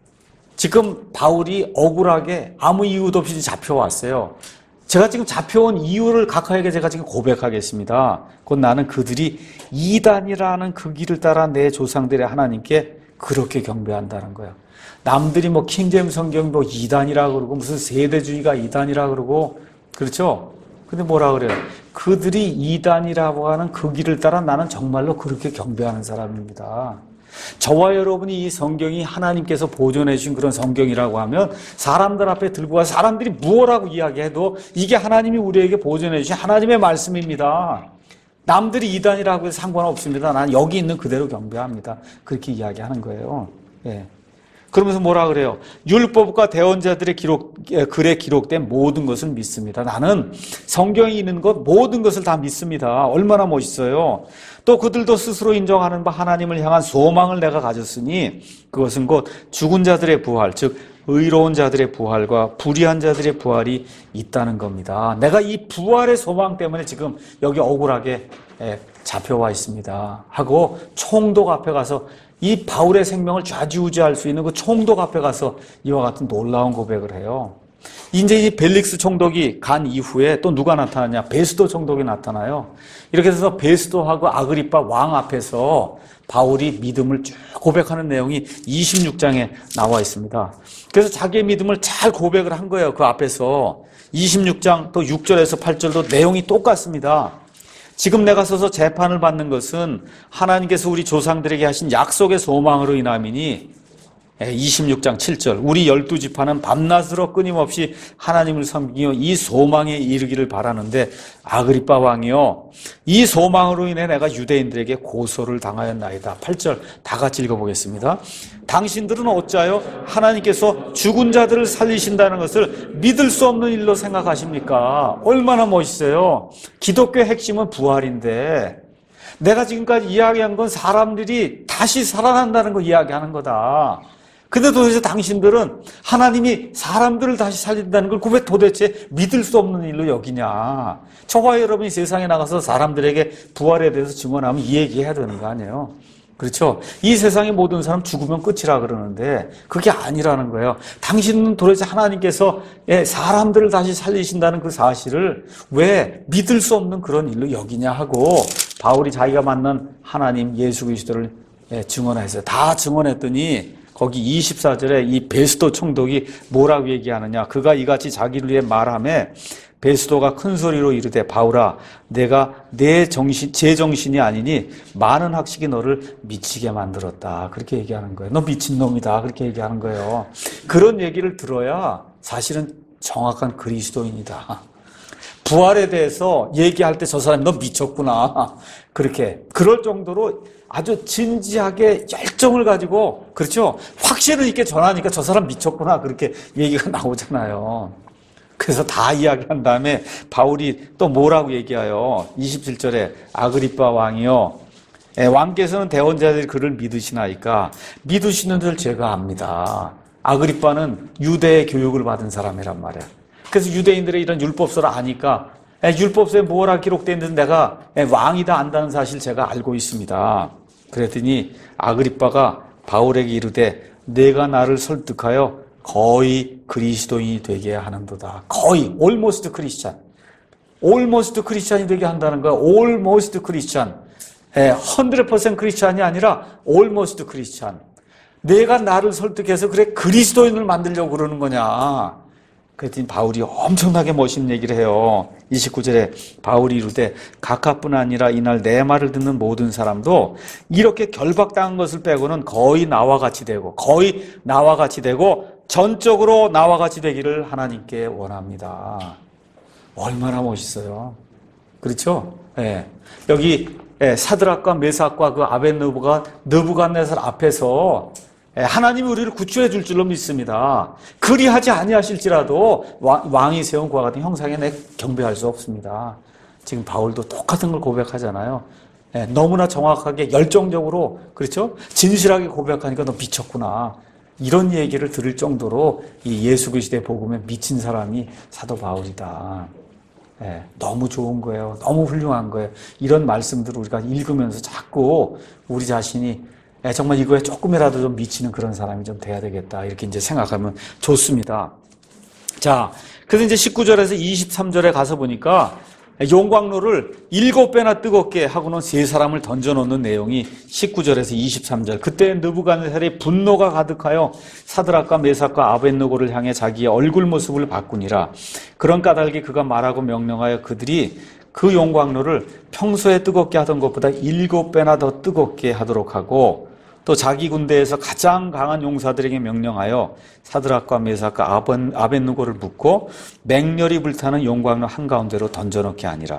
지금 바울이 억울하게 아무 이유도 없이 잡혀왔어요. 제가 지금 잡혀온 이유를 각하에게 제가 지금 고백하겠습니다. 곧 나는 그들이 이단이라는 그 길을 따라 내 조상들의 하나님께 그렇게 경배한다는 거예요. 남들이 뭐 킹제임스 성경 뭐 이단이라 그러고 무슨 세대주의가 이단이라 그러고 그렇죠? 근데 뭐라 그래요? 그들이 이단이라고 하는 그 길을 따라 나는 정말로 그렇게 경배하는 사람입니다. 저와 여러분이 이 성경이 하나님께서 보존해 주신 그런 성경이라고 하면 사람들 앞에 들고 가서 사람들이 무엇라고 이야기해도 이게 하나님이 우리에게 보존해 주신 하나님의 말씀입니다. 남들이 이단이라고 해서 상관없습니다. 난 여기 있는 그대로 경배합니다. 그렇게 이야기하는 거예요. 예. 그러면서 뭐라 그래요? 율법과 대언자들의 기록, 글에 기록된 모든 것을 믿습니다. 나는 성경에 있는 것 모든 것을 다 믿습니다. 얼마나 멋있어요. 또 그들도 스스로 인정하는 바 하나님을 향한 소망을 내가 가졌으니 그것은 곧 죽은 자들의 부활, 즉 의로운 자들의 부활과 불의한 자들의 부활이 있다는 겁니다. 내가 이 부활의 소망 때문에 지금 여기 억울하게 잡혀와 있습니다. 하고 총독 앞에 가서 이 바울의 생명을 좌지우지할 수 있는 그 총독 앞에 가서 이와 같은 놀라운 고백을 해요. 이제 이 벨릭스 총독이 간 이후에 또 누가 나타나냐? 베스도 총독이 나타나요. 이렇게 해서 베스도하고 아그리파 왕 앞에서 바울이 믿음을 쭉 고백하는 내용이 이십육 장에 나와 있습니다. 그래서 자기의 믿음을 잘 고백을 한 거예요. 그 앞에서 이십육 장 또 육 절에서 팔 절도 내용이 똑같습니다. 지금 내가 서서 재판을 받는 것은 하나님께서 우리 조상들에게 하신 약속의 소망으로 인함이니, 이십육 장 칠 절, 우리 열두 지파는 밤낮으로 끊임없이 하나님을 섬기며 이 소망에 이르기를 바라는데 아그리빠 왕이여, 이 소망으로 인해 내가 유대인들에게 고소를 당하였나이다. 팔 절 다 같이 읽어보겠습니다. 당신들은 어찌하여 하나님께서 죽은 자들을 살리신다는 것을 믿을 수 없는 일로 생각하십니까? 얼마나 멋있어요. 기독교의 핵심은 부활인데, 내가 지금까지 이야기한 건 사람들이 다시 살아난다는 거 이야기하는 거다. 근데 도대체 당신들은 하나님이 사람들을 다시 살린다는 걸 왜 도대체 믿을 수 없는 일로 여기냐. 저와 여러분이 세상에 나가서 사람들에게 부활에 대해서 증언하면 이 얘기해야 되는 거 아니에요. 그렇죠? 이 세상의 모든 사람 죽으면 끝이라 그러는데 그게 아니라는 거예요. 당신은 도대체 하나님께서 사람들을 다시 살리신다는 그 사실을 왜 믿을 수 없는 그런 일로 여기냐 하고 바울이 자기가 만난 하나님 예수 그리스도를 증언했어요. 다 증언했더니 거기 이십사 절에 이 베스도 총독이 뭐라고 얘기하느냐. 그가 이같이 자기를 위해 말하며 베스도가 큰 소리로 이르되 바울아, 내가 내 정신, 제 정신이 아니니 많은 학식이 너를 미치게 만들었다. 그렇게 얘기하는 거예요. 너 미친놈이다. 그렇게 얘기하는 거예요. 그런 얘기를 들어야 사실은 정확한 그리스도인이다. 부활에 대해서 얘기할 때 저 사람이 너 미쳤구나. 그렇게. 그럴 정도로 아주 진지하게 열정을 가지고, 그렇죠? 확신을 있게 전하니까 저 사람 미쳤구나. 그렇게 얘기가 나오잖아요. 그래서 다 이야기한 다음에 바울이 또 뭐라고 얘기해요? 이십칠 절에 아그리빠 왕이요, 왕께서는 대원자들이 그를 믿으시나이까 믿으시는 줄 제가 압니다. 아그리빠는 유대의 교육을 받은 사람이란 말이에요. 그래서 유대인들의 이런 율법서를 아니까 율법서에 뭐라 기록되어 있는데 내가 왕이다 안다는 사실 제가 알고 있습니다. 그랬더니 아그리빠가 바울에게 이르되 내가 나를 설득하여 거의 그리스도인이 되게 하는도다. 거의 almost 크리스찬, almost 크리스찬이 되게 한다는 거야. almost 크리스찬, 백 퍼센트 크리스찬이 아니라 almost 크리스찬. 내가 나를 설득해서 그래 그리스도인을 만들려고 그러는 거냐. 그랬더니 바울이 엄청나게 멋있는 얘기를 해요. 이십구 절에 바울이 이르되 각하뿐 아니라 이날 내 말을 듣는 모든 사람도 이렇게 결박당한 것을 빼고는 거의 나와 같이 되고 거의 나와 같이 되고 전적으로 나와 같이 되기를 하나님께 원합니다. 얼마나 멋있어요. 그렇죠? 예. 여기 사드락과 메삭과 그 아벳느고가 느부갓네살 앞에서 하나님이 우리를 구출해 줄 줄로 믿습니다. 그리하지 아니하실지라도 왕이 세운 그와 같은 형상에 내 경배할 수 없습니다. 지금 바울도 똑같은 걸 고백하잖아요. 너무나 정확하게 열정적으로, 그렇죠? 진실하게 고백하니까 너 미쳤구나. 이런 얘기를 들을 정도로 이 예수 그리스도의 복음에 미친 사람이 사도 바울이다. 예, 너무 좋은 거예요. 너무 훌륭한 거예요. 이런 말씀들을 우리가 읽으면서 자꾸 우리 자신이 예, 정말 이거에 조금이라도 좀 미치는 그런 사람이 좀 돼야 되겠다. 이렇게 이제 생각하면 좋습니다. 자, 그래서 이제 십구 절에서 이십삼 절에 가서 보니까 용광로를 일곱 배나 뜨겁게 하고는 세 사람을 던져놓는 내용이 십구 절에서 이십삼 절. 그때 느부갓네살의 분노가 가득하여 사드락과 메삭과 아벳느고를 향해 자기의 얼굴 모습을 바꾸니라. 그런 까닭에 그가 말하고 명령하여 그들이 그 용광로를 평소에 뜨겁게 하던 것보다 일곱 배나 더 뜨겁게 하도록 하고 또 자기 군대에서 가장 강한 용사들에게 명령하여 사드락과 메삭과 아벳느고를 묶고 맹렬히 불타는 용광로 한가운데로 던져놓게 하니라.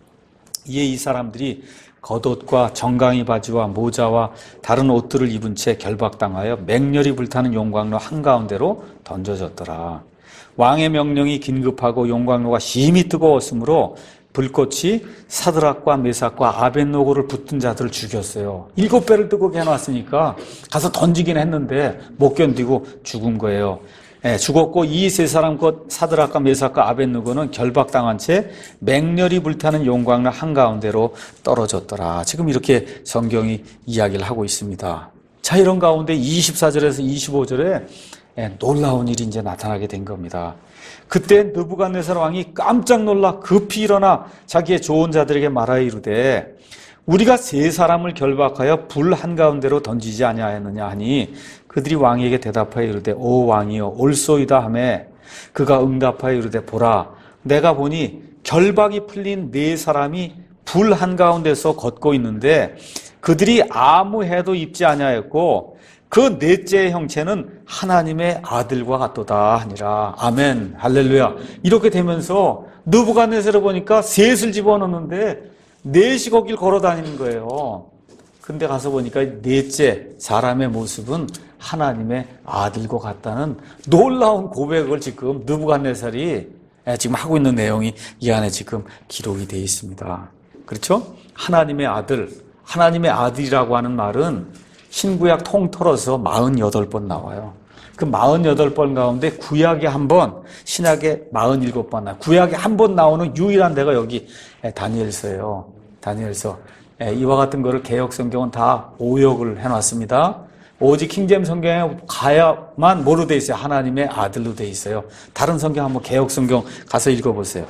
이에 이 사람들이 겉옷과 정강이 바지와 모자와 다른 옷들을 입은 채 결박당하여 맹렬히 불타는 용광로 한가운데로 던져졌더라. 왕의 명령이 긴급하고 용광로가 심히 뜨거웠으므로 불꽃이 사드락과 메삭과 아벳느고를 붙든 자들을 죽였어요. 일곱 배를 뜨겁게 해놨으니까 가서 던지긴 했는데 못 견디고 죽은 거예요. 예, 죽었고 이 세 사람 곧 사드락과 메삭과 아벳느고는 결박당한 채 맹렬히 불타는 용광로 한가운데로 떨어졌더라. 지금 이렇게 성경이 이야기를 하고 있습니다. 자, 이런 가운데 이십사 절에서 이십오 절에 예, 놀라운 일이 이제 나타나게 된 겁니다. 그때 느부갓네살 왕이 깜짝 놀라 급히 일어나 자기의 조언자들에게 말하여 이르되 우리가 세 사람을 결박하여 불 한가운데로 던지지 아니하였느냐 하니 그들이 왕에게 대답하여 이르되 오 왕이여 옳소이다 하매 그가 응답하여 이르되 보라 내가 보니 결박이 풀린 네 사람이 불 한가운데서 걷고 있는데 그들이 아무 해도 입지 아니하였고 그 넷째의 형체는 하나님의 아들과 같도다 하니라. 아멘 할렐루야. 이렇게 되면서 느부갓네살을 보니까 셋을 집어넣는데 넷이 거길 걸어 다니는 거예요. 근데 가서 보니까 넷째 사람의 모습은 하나님의 아들과 같다는 놀라운 고백을 지금 느부갓네살이 지금 하고 있는 내용이 이 안에 지금 기록이 되어 있습니다. 그렇죠? 하나님의 아들, 하나님의 아들이라고 하는 말은 신구약 통틀어서 사십팔 번 나와요. 그 사십팔 번 가운데 구약에 한 번, 신약에 사십칠 번 나와요. 구약에 한 번 나오는 유일한 데가 여기 다니엘서예요. 다니엘서. 이와 같은 거를 개역 성경은 다 오역을 해놨습니다. 오직 킹제임 성경에 가야만 뭐로 돼 있어요? 하나님의 아들로 돼 있어요. 다른 성경 한번 개역 성경 가서 읽어보세요.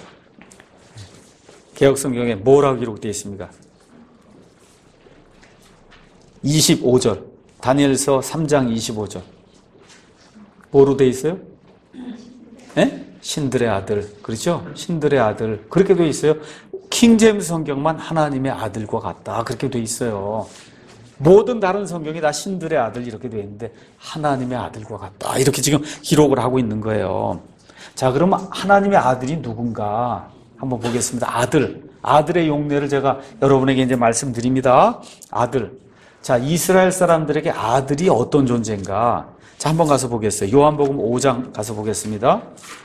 개역 성경에 뭐라고 기록되어 있습니까? 이십오 절. 다니엘서 삼 장 이십오 절. 뭐로 돼 있어요? 예? 신들의 아들. 그렇죠? 신들의 아들. 그렇게 돼 있어요. 킹제임스 성경만 하나님의 아들과 같다. 그렇게 돼 있어요. 모든 다른 성경이 다 신들의 아들 이렇게 돼 있는데 하나님의 아들과 같다. 이렇게 지금 기록을 하고 있는 거예요. 자, 그러면 하나님의 아들이 누군가 한번 보겠습니다. 아들. 아들의 용례를 제가 여러분에게 이제 말씀드립니다. 아들. 자, 이스라엘 사람들에게 아들이 어떤 존재인가? 자, 한번 가서 보겠어요. 요한복음 오 장 가서 보겠습니다.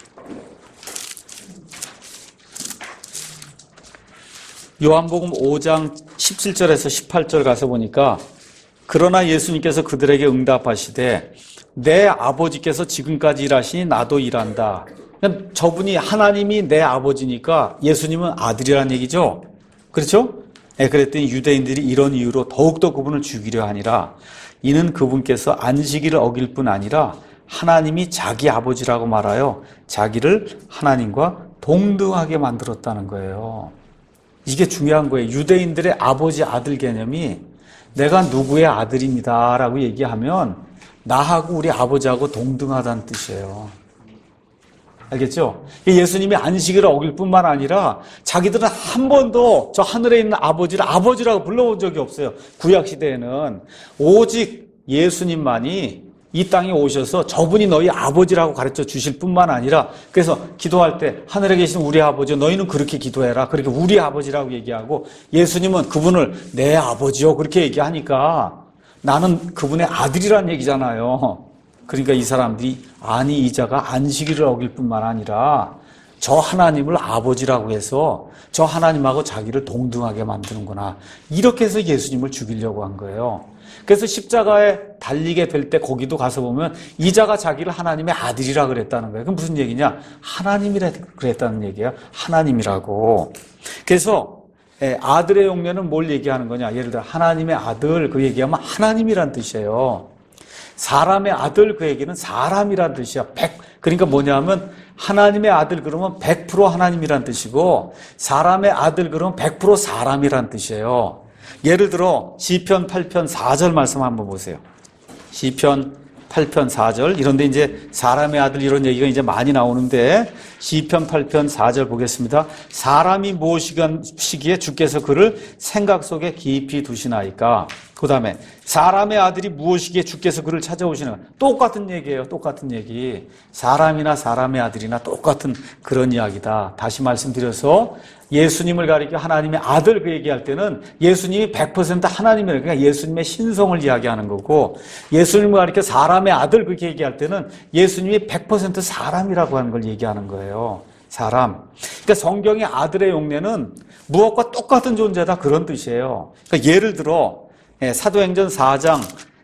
요한복음 오 장 십칠 절에서 십팔 절 가서 보니까 그러나 예수님께서 그들에게 응답하시되 내 아버지께서 지금까지 일하시니 나도 일한다. 그러니까 저분이 하나님이 내 아버지니까 예수님은 아들이라는 얘기죠. 그렇죠? 네, 그랬더니 유대인들이 이런 이유로 더욱더 그분을 죽이려 하니라. 이는 그분께서 안식일을 어길 뿐 아니라 하나님이 자기 아버지라고 말하여 자기를 하나님과 동등하게 만들었다는 거예요. 이게 중요한 거예요. 유대인들의 아버지 아들 개념이 내가 누구의 아들입니다 라고 얘기하면 나하고 우리 아버지하고 동등하다는 뜻이에요. 알겠죠? 예수님이 안식일을 어길 뿐만 아니라 자기들은 한 번도 저 하늘에 있는 아버지를 아버지라고 불러본 적이 없어요. 구약시대에는. 오직 예수님만이 이 땅에 오셔서 저분이 너희 아버지라고 가르쳐 주실 뿐만 아니라 그래서 기도할 때 하늘에 계신 우리 아버지 너희는 그렇게 기도해라. 그렇게 우리 아버지라고 얘기하고 예수님은 그분을 내 아버지요 그렇게 얘기하니까 나는 그분의 아들이란 얘기잖아요. 그러니까 이 사람들이 아니 이자가 안식일을 어길 뿐만 아니라 저 하나님을 아버지라고 해서 저 하나님하고 자기를 동등하게 만드는구나. 이렇게 해서 예수님을 죽이려고 한 거예요. 그래서 십자가에 달리게 될 때 거기도 가서 보면 이자가 자기를 하나님의 아들이라 그랬다는 거예요. 그럼 무슨 얘기냐? 하나님이라 그랬다는 얘기야. 하나님이라고. 그래서 아들의 용례는 뭘 얘기하는 거냐? 예를 들어 하나님의 아들 그 얘기하면 하나님이란 뜻이에요. 사람의 아들 그 얘기는 사람이란 뜻이야. 백 그러니까 뭐냐면 하나님의 아들 그러면 백 퍼센트 하나님이란 뜻이고 사람의 아들 그러면 백 퍼센트 사람이란 뜻이에요. 예를 들어 시편 팔 편 사 절 말씀 한번 보세요. 시편 팔 편 사 절 이런데 이제 사람의 아들 이런 얘기가 이제 많이 나오는데 시편 팔 편 사 절 보겠습니다. 사람이 무엇이기에 주께서 그를 생각 속에 깊이 두시나이까. 그 다음에 사람의 아들이 무엇이기에 주께서 그를 찾아오시는가. 똑같은 얘기예요. 똑같은 얘기. 사람이나 사람의 아들이나 똑같은 그런 이야기다. 다시 말씀드려서 예수님을 가리켜 하나님의 아들 그 얘기할 때는 예수님이 백 퍼센트 하나님이라고 그러니까 예수님의 신성을 이야기하는 거고 예수님을 가리켜 사람의 아들 그렇게 얘기할 때는 예수님이 백 퍼센트 사람이라고 하는 걸 얘기하는 거예요. 사람. 그러니까 성경의 아들의 용례는 무엇과 똑같은 존재다 그런 뜻이에요. 그러니까 예를 들어 사도행전 사 장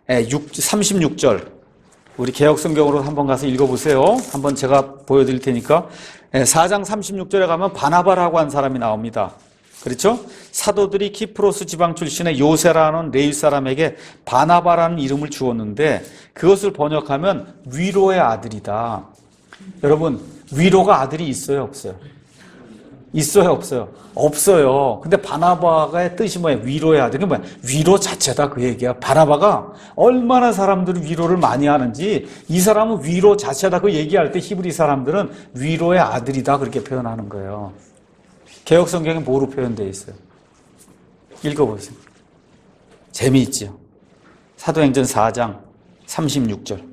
삼십육 절 우리 개역성경으로 한번 가서 읽어보세요. 한번 제가 보여드릴 테니까 사 장 삼십육 절에 가면 바나바라고 한 사람이 나옵니다. 그렇죠? 사도들이 키프로스 지방 출신의 요세라는 레위 사람에게 바나바라는 이름을 주었는데 그것을 번역하면 위로의 아들이다. 여러분 위로가 아들이 있어요 없어요? 있어요, 없어요? 없어요. 근데 바나바의 뜻이 뭐예요? 위로의 아들. 그게 뭐야? 위로 자체다 그 얘기야. 바나바가 얼마나 사람들을 위로를 많이 하는지 이 사람은 위로 자체다 그 얘기할 때 히브리 사람들은 위로의 아들이다 그렇게 표현하는 거예요. 개역 성경에 뭐로 표현되어 있어요? 읽어보세요. 재미있지요. 사도행전 사 장 삼십육 절.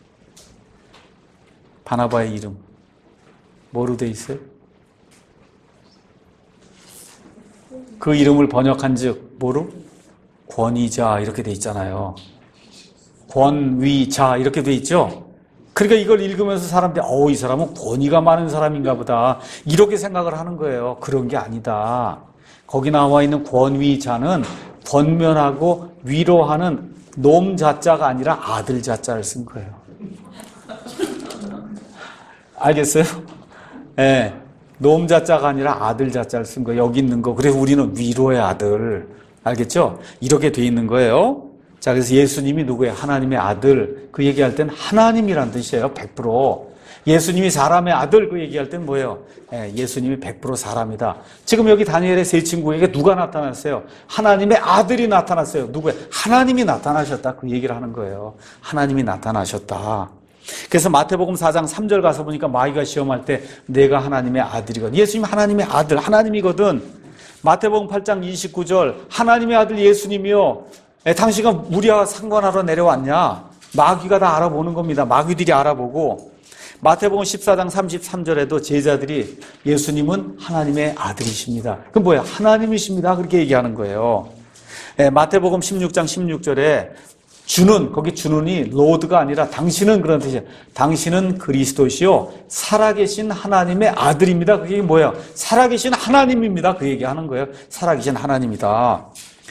바나바의 이름 뭐로 되어 있어요? 그 이름을 번역한 즉 뭐로? 권위자 이렇게 돼 있잖아요. 권위자 이렇게 돼 있죠. 그러니까 이걸 읽으면서 사람들이 어우 이 사람은 권위가 많은 사람인가 보다 이렇게 생각을 하는 거예요. 그런 게 아니다. 거기 나와 있는 권위자는 권면하고 위로하는 놈 자자가 아니라 아들 자자를 쓴 거예요. 알겠어요? 예. 네. 놈 자자가 아니라 아들 자자를 쓴 거예요. 여기 있는 거. 그래서 우리는 위로의 아들. 알겠죠? 이렇게 돼 있는 거예요. 자, 그래서 예수님이 누구예요? 하나님의 아들. 그 얘기할 땐 하나님이란 뜻이에요. 백 퍼센트. 예수님이 사람의 아들 그 얘기할 땐 뭐예요? 예, 예수님이 백 퍼센트 사람이다. 지금 여기 다니엘의 세 친구에게 누가 나타났어요? 하나님의 아들이 나타났어요. 누구예요? 하나님이 나타나셨다. 그 얘기를 하는 거예요. 하나님이 나타나셨다. 그래서 마태복음 사 장 삼 절 가서 보니까 마귀가 시험할 때 내가 하나님의 아들이거든. 예수님 하나님의 아들, 하나님이거든. 마태복음 팔 장 이십구 절 하나님의 아들 예수님이요. 에, 당신가 우리와 상관하러 내려왔냐? 마귀가 다 알아보는 겁니다. 마귀들이 알아보고 마태복음 십사 장 삼십삼 절에도 제자들이 예수님은 하나님의 아들이십니다. 그럼 뭐야? 하나님이십니다. 그렇게 얘기하는 거예요. 에, 마태복음 십육 장 십육 절에 주는, 거기 주는이 로드가 아니라 당신은 그런 뜻이에요. 당신은 그리스도시요 살아계신 하나님의 아들입니다. 그게 뭐예요? 살아계신 하나님입니다. 그 얘기하는 거예요. 살아계신 하나님이다.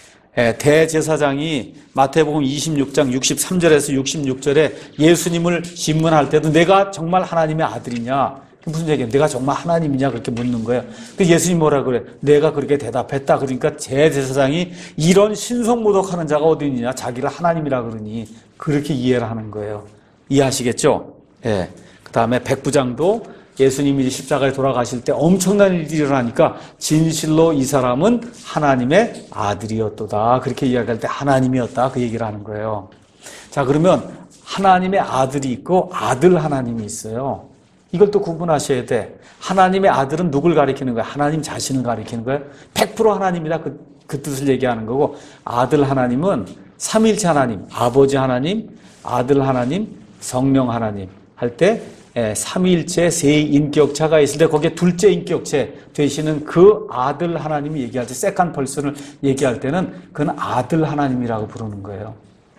예, 대제사장이 마태복음 이십육 장 육십삼 절에서 육십육 절에 예수님을 질문할 때도 내가 정말 하나님의 아들이냐? 무슨 얘기예요? 내가 정말 하나님이냐? 그렇게 묻는 거예요. 그 예수님 뭐라 그래? 내가 그렇게 대답했다. 그러니까 제제사장이 이런 신성모독하는 자가 어디 있느냐? 자기를 하나님이라 그러니 그렇게 이해를 하는 거예요. 이해하시겠죠? 예. 그 다음에 백부장도 예수님이 십자가에 돌아가실 때 엄청난 일이 일어나니까 진실로 이 사람은 하나님의 아들이었도다. 그렇게 이야기할 때 하나님이었다. 그 얘기를 하는 거예요. 자, 그러면 하나님의 아들이 있고 아들 하나님이 있어요. 이걸 또 구분하셔야 돼. 하나님의 아들은 누굴 가리키는 거야? 하나님 자신을 가리키는 거예요. 백 퍼센트 하나님이다. 그, 그 뜻을 얘기하는 거고 아들 하나님은 삼일체 하나님, 아버지 하나님, 아들 하나님, 성령 하나님 할 때 삼위일체 세 인격차가 있을 때 거기에 둘째 인격체 되시는 그 아들 하나님이 얘기할 때 세컨 퍼슨을 얘기할 때는 그건 아들 하나님이라고 부르는 거예요.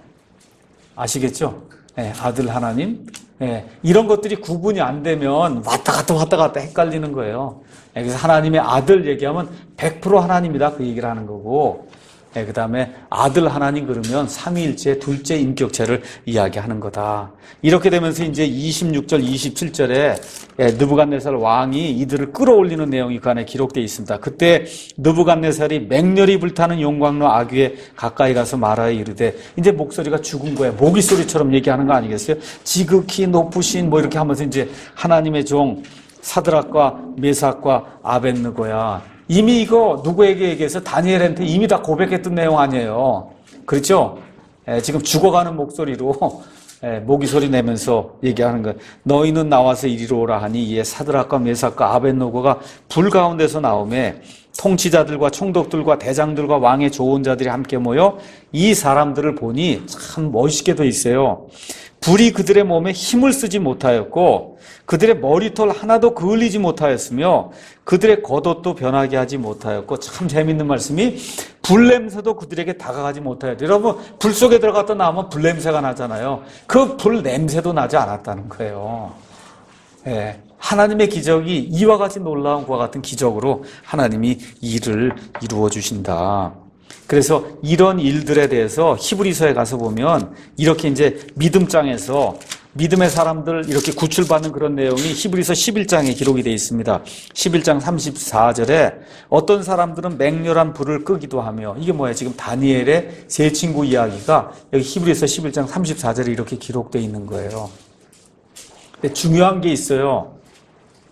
아시겠죠? 네, 아들 하나님. 네, 이런 것들이 구분이 안 되면 왔다 갔다 왔다 갔다 헷갈리는 거예요. 네, 그래서 하나님의 아들 얘기하면 백 퍼센트 하나님이다 그 얘기를 하는 거고 네, 그 다음에 아들 하나님 그러면 삼위일체 둘째 인격체를 이야기하는 거다. 이렇게 되면서 이제 이십육 절, 이십칠 절에 느부갓네살 왕이 이들을 끌어올리는 내용이 그 안에 기록되어 있습니다. 그때 느부갓네살이 맹렬히 불타는 용광로 아귀에 가까이 가서 말하여 이르되 이제 목소리가 죽은 거예요. 모기 소리처럼 얘기하는 거 아니겠어요? 지극히 높으신 뭐 이렇게 하면서 이제 하나님의 종 사드락과 메삭과 아벳느고야. 이미 이거 누구에게 얘기해서 다니엘한테 이미 다 고백했던 내용 아니에요. 그렇죠? 에, 지금 죽어가는 목소리로 에, 모기 소리 내면서 얘기하는 거예요. 너희는 나와서 이리로 오라 하니 이에 사드락과 메삭과 아벳느고가 불 가운데서 나오매 통치자들과 총독들과 대장들과 왕의 좋은 자들이 함께 모여 이 사람들을 보니 참 멋있게 돼 있어요. 불이 그들의 몸에 힘을 쓰지 못하였고 그들의 머리털 하나도 그을리지 못하였으며 그들의 겉옷도 변하게 하지 못하였고 참 재밌는 말씀이 불냄새도 그들에게 다가가지 못하였다. 여러분 불 속에 들어갔다 나오면 불냄새가 나잖아요. 그 불냄새도 나지 않았다는 거예요. 예, 하나님의 기적이 이와 같이 놀라운 것과 같은 기적으로 하나님이 일을 이루어 주신다. 그래서 이런 일들에 대해서 히브리서에 가서 보면 이렇게 이제 믿음장에서 믿음의 사람들 이렇게 구출받는 그런 내용이 히브리서 십일 장에 기록이 되어 있습니다. 십일 장 삼십사 절에 어떤 사람들은 맹렬한 불을 끄기도 하며 이게 뭐예요? 지금 다니엘의 세 친구 이야기가 여기 히브리서 십일 장 삼십사 절에 이렇게 기록되어 있는 거예요. 근데 중요한 게 있어요.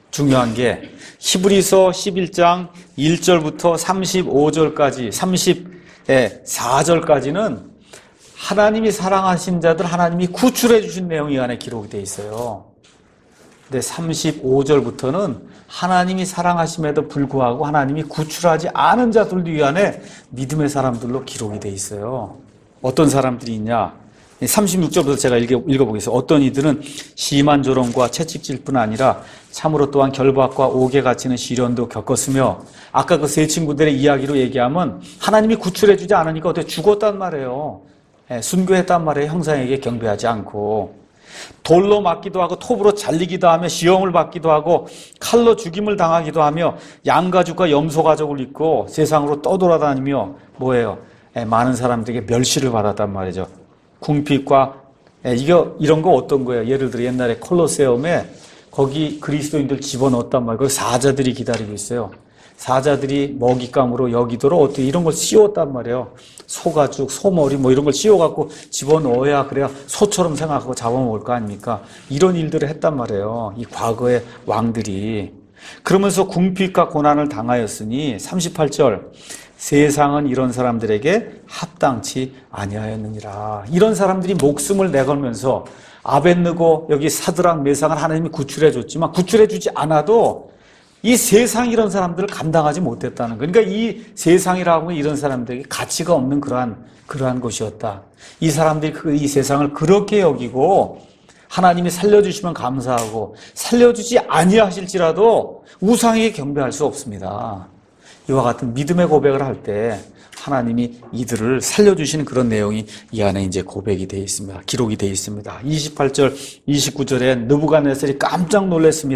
중요한 게 히브리서 십일 장 일 절부터 삼십오 절까지 삼십사 절까지는 하나님이 사랑하신 자들 하나님이 구출해 주신 내용이 이 안에 기록이 되어 있어요. 근데 삼십오 절부터는 하나님이 사랑하심에도 불구하고 하나님이 구출하지 않은 자들도 이 안에 믿음의 사람들로 기록이 되어 있어요. 어떤 사람들이 있냐? 삼십육 절부터 제가 읽어, 읽어보겠습니다. 어떤 이들은 심한 조롱과 채찍질 뿐 아니라 참으로 또한 결박과 옥에 갇히는 시련도 겪었으며, 아까 그 세 친구들의 이야기로 얘기하면 하나님이 구출해주지 않으니까 어떻게 죽었단 말이에요. 예, 순교했단 말이에요. 형상에게 경배하지 않고. 돌로 맞기도 하고 톱으로 잘리기도 하며 시험을 받기도 하고 칼로 죽임을 당하기도 하며 양가죽과 염소가죽을 입고 세상으로 떠돌아다니며 뭐예요? 예, 많은 사람들에게 멸시를 받았단 말이죠. 궁핍과 예, 이거 이런 거 어떤 거예요? 예를 들어 옛날에 콜로세움에 거기 그리스도인들 집어넣었단 말이에요. 거기 사자들이 기다리고 있어요. 사자들이 먹잇감으로 여기도록 어떻게 이런 걸 씌웠단 말이에요. 소가죽, 소머리 뭐 이런 걸 씌워갖고 집어넣어야 그래야 소처럼 생각하고 잡아먹을 거 아닙니까? 이런 일들을 했단 말이에요. 이 과거의 왕들이. 그러면서 궁핍과 고난을 당하였으니 삼십팔 절 세상은 이런 사람들에게 합당치 아니하였느니라. 이런 사람들이 목숨을 내걸면서 아벳느고 여기 사드락 메삭을 하나님이 구출해 줬지만 구출해 주지 않아도 이 세상 이런 사람들을 감당하지 못했다는 거예요. 그러니까 이 세상이라고 이런 사람들에게 가치가 없는 그러한 그러한 것이었다. 이 사람들이 그 이 세상을 그렇게 여기고 하나님이 살려주시면 감사하고 살려주지 아니하실지라도 우상에게 경배할 수 없습니다. 이와 같은 믿음의 고백을 할 때 하나님이 이들을 살려주시는 그런 내용이 이 안에 이제 고백이 되어 있습니다. 기록이 되어 있습니다. 이십팔 절, 이십구 절에 느부갓네살이 깜짝 놀랐습니다.